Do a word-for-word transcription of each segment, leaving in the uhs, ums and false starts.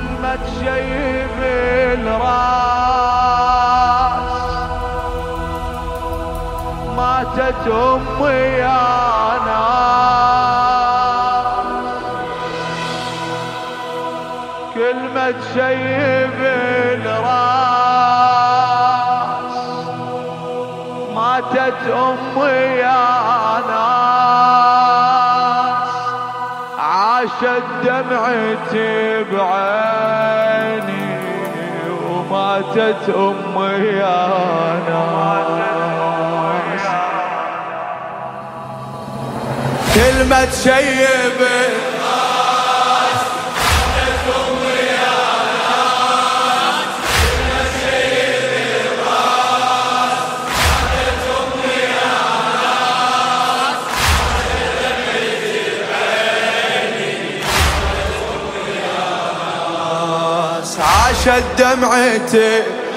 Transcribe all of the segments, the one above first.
كلمة شيب الراس ماتت أمي يا ناس، كلمة شيب الراس ماتت أمي يا ناس، عاشت دمعتي بعيني وماتت أمي يا ناس. كلمة شيب الراس ماتت أمي يا ناس، كلمة شيب الراس ماتت أمي يا ناس، عاشت دمعتي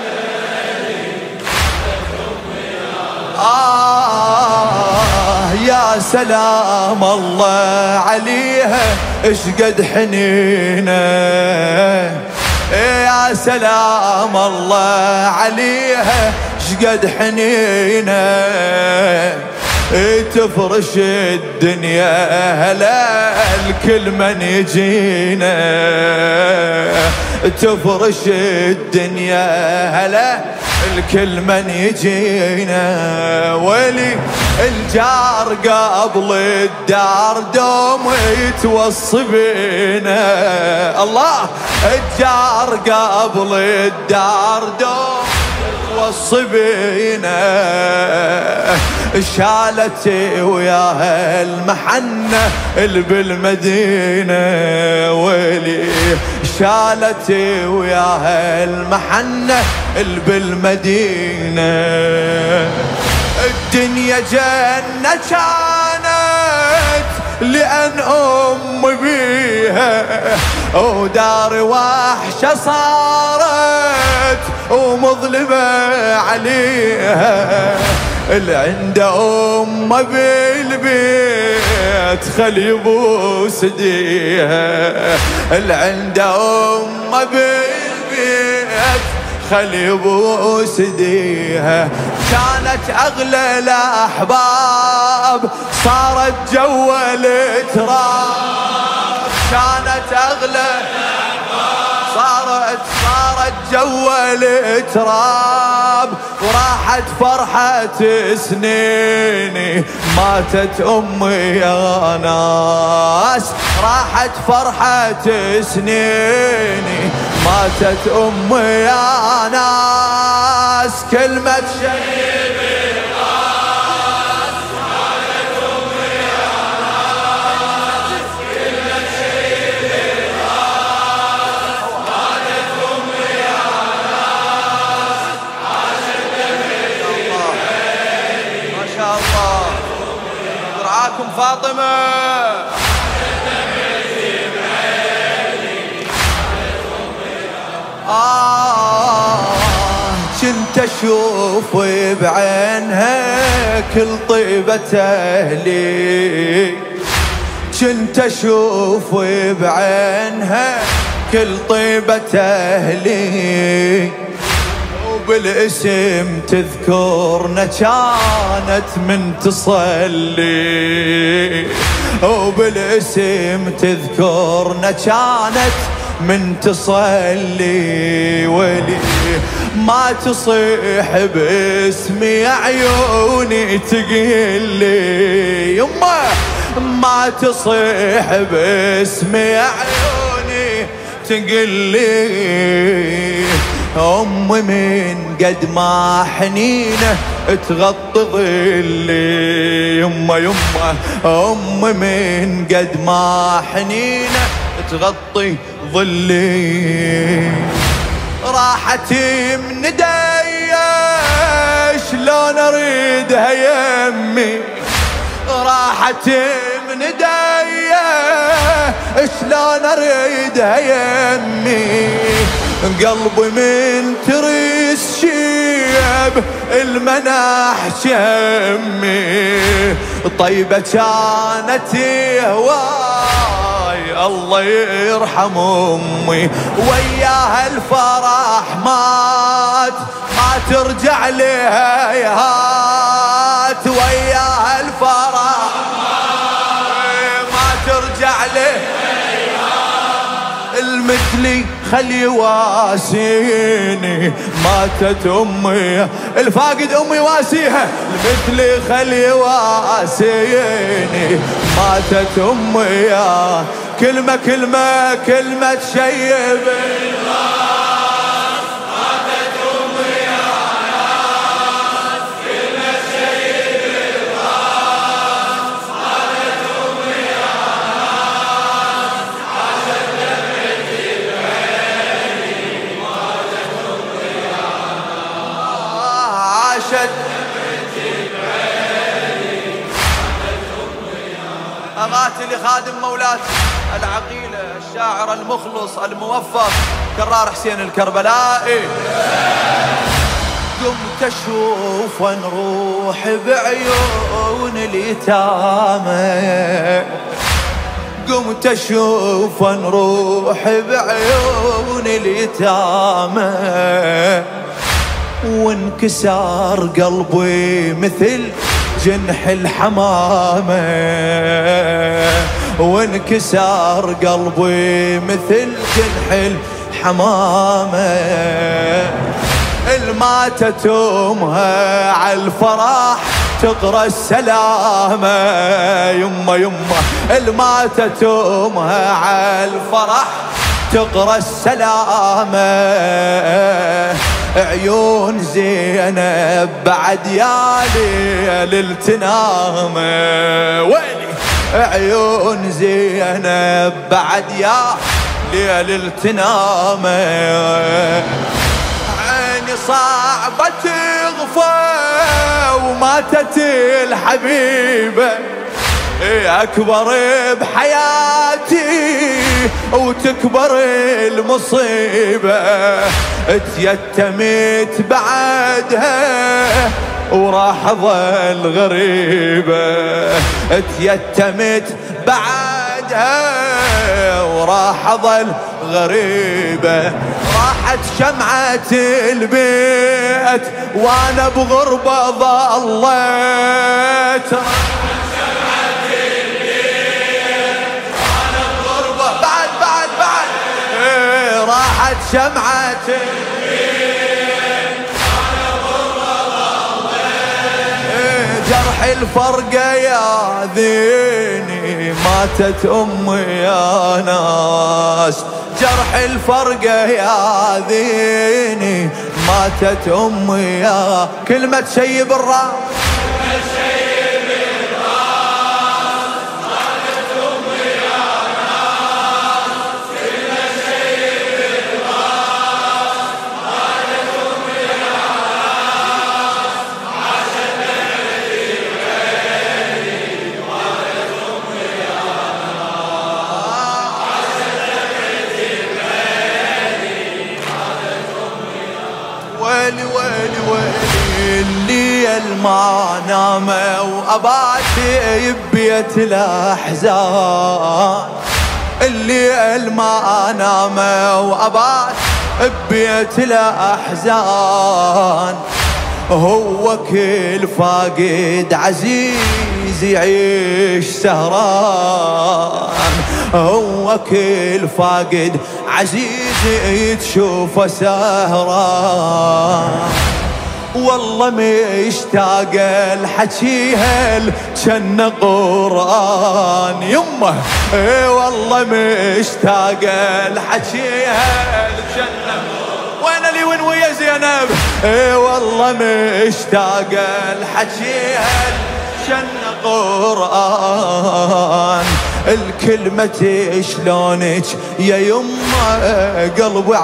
آه يا سلام الله عليها اشقد حنينة، يا سلام الله عليها اشقد حنينة، تفرش الدنيا هلا الكل من يجينا، تفرش الدنيا هلا الكل من يجينا، ولي الجار قبل الدار دوم يتوصي بينا، الله الجار قبل الدار دوم يتوصي بينا، شالتي وياها المحنة اللي بالمدينة، ويلي شالتي وياها المحنة اللي بالمدينة، الدنيا جنة كانت لأن أم بيها، ودار وحشة صارت ومظلمة عليها، اللي عنده أم بالبيت خلي يبوس ايديها، اللي عنده أم بالبيت خلي يبوس ايديها، كانت أغلى الأحباب صارت جوا التراب، كانت أغلى صارت صارت جوا التراب، وراحت فرحة سنيني ماتت أمي يا ناس، راحت فرحة سنيني ماتت أمي يا ناس، كلمة شيب الراس ماتت أمي يا ناس، كلمة شيب الراس ماتت أمي يا ناس، عاشت دمعتي بعيني ما شاء الله رعاكم فاطمة، آه كنت أشوف بعينها كل طيبة أهلي، كنت أشوف بعينها كل طيبة أهلي، وبالاسم تذكرنا كانت من تصلي، وبالاسم تذكرنا كانت من تصلي، ولي ما تصيح باسمي عيوني تقلي، يما ما تصيح باسمي عيوني تقلي، أمي من قد ما حنينة تغطي ظلي، يما يما أمي من قد ما حنينة تغطي ظلي، راحت من ايديا شلون اريدها يمي، راحت من ايديا شلون اريدها يمي، قلبي من تريس شيب المناح شمي، طيبة كانت هواي الله يرحم أمي وياها الفرح مات ما ترجع لها يهات وياها الفرح ما ترجع له المثلي خل يواسيني ماتت أمي الفاقد أمي واسيها المثلي خل يواسيني ماتت أمي كلمة كلمة كلمة تشيب أغاتي لخادم مولاتي العقيلة الشاعر المخلص الموفق كرار حسين الكربلائي قمت أشوف ونروح بعيون اليتامى قمت أشوف ونروح بعيون اليتامى وانكسار قلبي مثل جنح الحمامة وانكسار قلبي مثل جنح الحمامة الماتت أمها عالفرح تقرأ السلامة يما يما الماتت أمها عالفرح تقرأ السلامة عيون زينب بعد يا ليل تنام ويلي عيون زينب بعد يا ليل تنام عيني صعبة تغفى وماتت الحبيبة أكبر بحياتي وتكبر المصيبة اتيتمت بعدها وراح ظل غريبة اتيتمت بعدها وراح ظل غريبة راحت شمعة البيت وانا بغربة ظليت راحت شمعة جرح الفرقة يا ذيني ماتت أمي يا ناس جرح الفرقة يا ذيني ماتت أمي يا كلمة شيب الراس ويلي ويلي ويلي الليل ما نام وأباتي ببيت الأحزان الليل ما نام وأبات ببيت الأحزان هو كل فاقد عزيز يعيش سهران هو كل فاقد عزيز تشوفه سهران والله مشتاق الحكيها كان قرآن يمه اي والله مشتاق الحكيها كان وين لي وين ويا زينب اي والله مشتاق الحكيها كان قرآن الكلمة شلونك يا يمه قلبي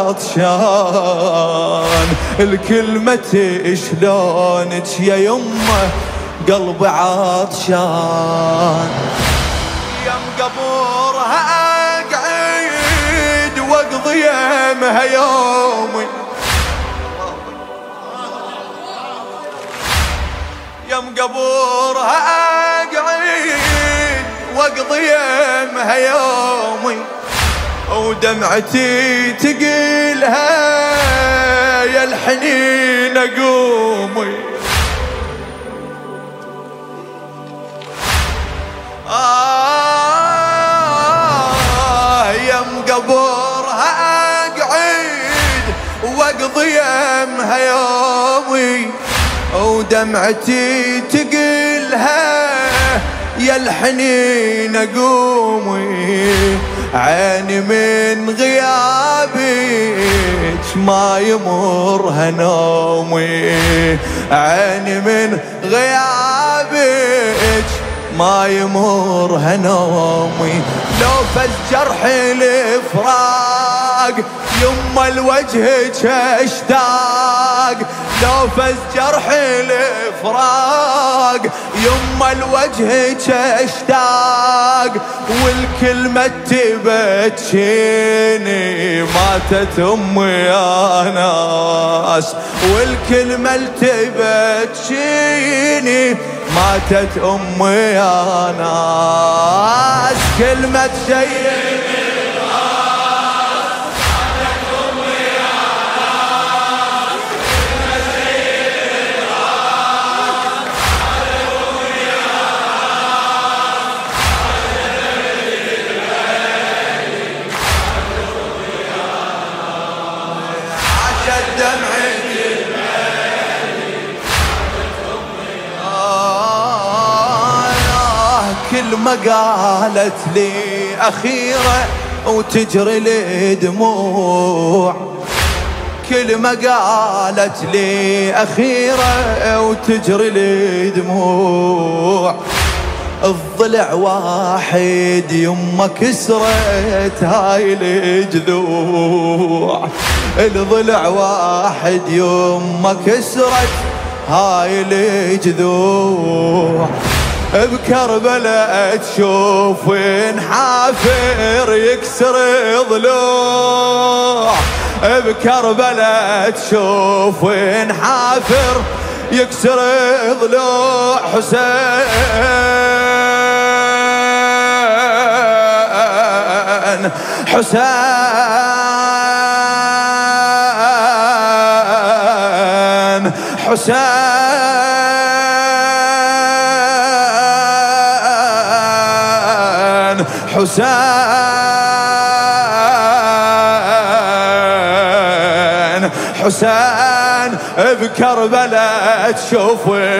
عطشان الكلمة شلونك يا يمه قلبي عطشان يم قبورها اقعد واقضي يمها يومي يم قبورها اقعد واقضي يمها يوم ودمعتي تقيلها يا الحنين قومي. آه يم قبرها أقعد واقضي يمها يومي، ودمعتي تقيلها يا الحنين قومي. عيني من غيابك ما يمرها نومي، عيني من غيابك ما يمرها نومي. لو فز جرحي الفراق يما لوجهك اشتاق، لو فز جرحي الفراق يما لوجهك اشتاق. والكلمة تبكيني ماتت امي يا ناس، والكلمة تبكيني ماتت امي يا ناس. كلمة شيء كل ما قالت لي أخيرة وتجري لي دموع، كل ما قالت لي أخيرة وتجري لي دموع. الضلع واحد يما كسرت هاي الجذوع، الضلع واحد يما كسرت هاي الجذوع. بكربلاء تشوف حافر يكسر ضلوع، بكربلاء تشوف حافر يكسر ضلوع. حسين حسين حسين حسين حسين بكربلاء تشوف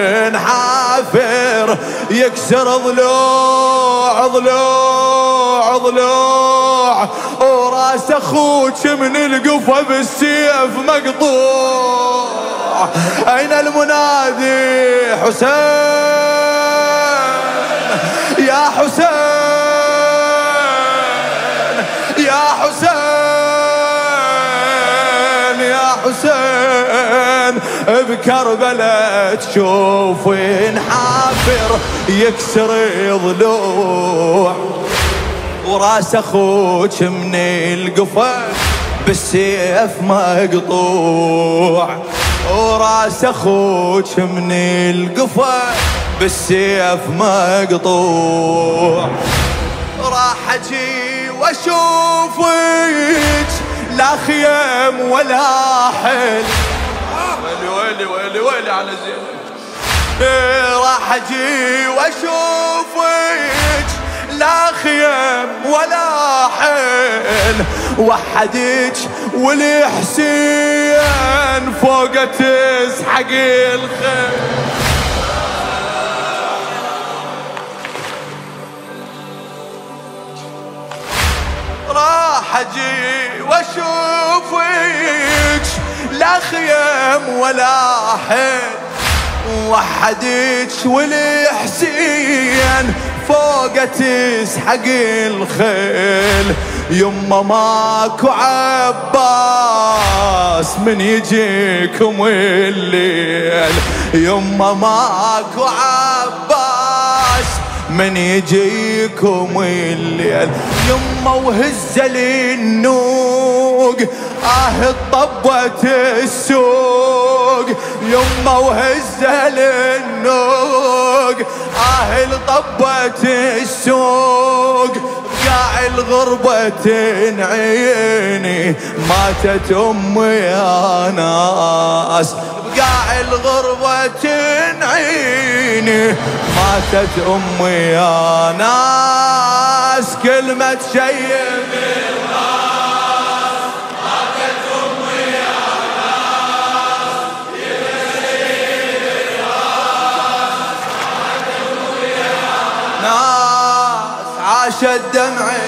حافر يكسر ضلوع ضلوع ضلوع. وراس اخوك من القفا بالسيف مقطوع. اين المنادي حسين يا حسين يا حسين يا حسين. بكربلاء تشوف حافر يكسر ضلوع. وراس اخوك من القفا بالسيف مقطوع، وراس اخوك من القفا بالسيف مقطوع. راح اجي واشوفك لا خيم ولا حل. ويلي ويلي ويلي ويلي على زين. راح اجي واشوفك لا خيم ولا حل. وحدك والحسين فوق تسحق الخيل. راح اجي واشوفك لا خيم ولا حل. وحدك والحسين فوق تسحق الخيل. يما ماكو عباس من يجيكم الليل، يما ماكو عباس من يجيكم الليل. يما وهز النوق آه طبت السوق، يما وهز النوق آه طبت السوق. بقاع الغربة تنعيني ماتت أمي يا ناس بقاع الغربة تنعيني ماتت أمي يا ناس كلمة شيب الراس ماتت أمي يا ناس ناس عاشت دمعي